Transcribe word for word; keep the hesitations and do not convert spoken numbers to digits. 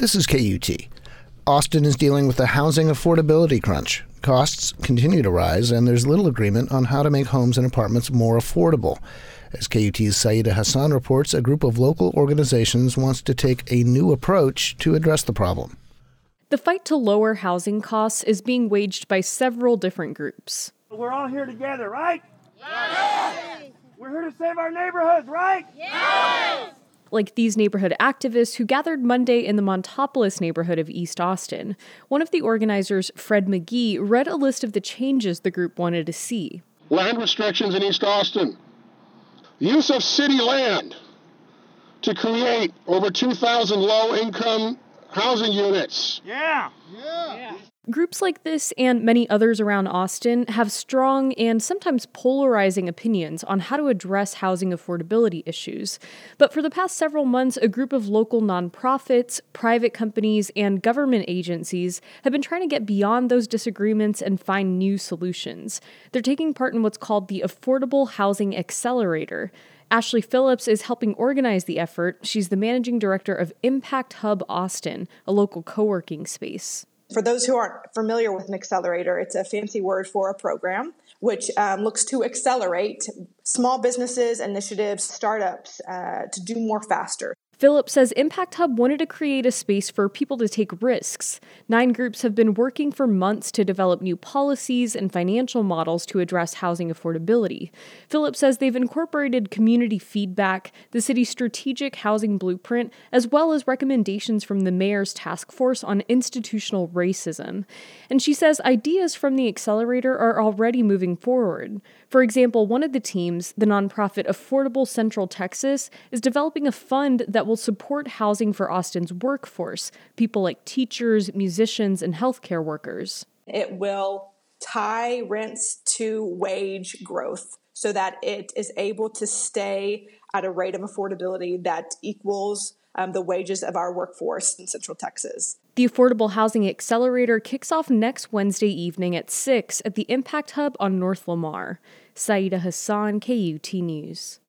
This is K U T. Austin is dealing with a housing affordability crunch. Costs continue to rise, and there's little agreement on how to make homes and apartments more affordable. As K U T's Saida Hassan reports, a group of local organizations wants to take a new approach to address the problem. The fight to lower housing costs is being waged by several different groups. We're all here together, right? Yes! We're here to save our neighborhoods, right? Yes! Like these neighborhood activists who gathered Monday in the Montopolis neighborhood of East Austin. One of the organizers, Fred McGee, read a list of the changes the group wanted to see. Land restrictions in East Austin. Use of city land to create over two thousand low-income housing units. Yeah. Yeah. yeah. Groups like this and many others around Austin have strong and sometimes polarizing opinions on how to address housing affordability issues. But for the past several months, a group of local nonprofits, private companies, and government agencies have been trying to get beyond those disagreements and find new solutions. They're taking part in what's called the Affordable Housing Accelerator. Ashley Phillips is helping organize the effort. She's the managing director of Impact Hub Austin, a local co-working space. For those who aren't familiar with an accelerator, it's a fancy word for a program which um, looks to accelerate small businesses, initiatives, startups uh, to do more faster. Phillips says Impact Hub wanted to create a space for people to take risks. Nine groups have been working for months to develop new policies and financial models to address housing affordability. Phillips says they've incorporated community feedback, the city's strategic housing blueprint, as well as recommendations from the mayor's task force on institutional racism. And she says ideas from the accelerator are already moving forward. For example, one of the teams, the nonprofit Affordable Central Texas, is developing a fund that will support housing for Austin's workforce, people like teachers, musicians, and healthcare workers. It will tie rents to wage growth so that it is able to stay at a rate of affordability that equals um, the wages of our workforce in Central Texas. The Affordable Housing Accelerator kicks off next Wednesday evening at six at the Impact Hub on North Lamar. Saida Hassan, K U T News.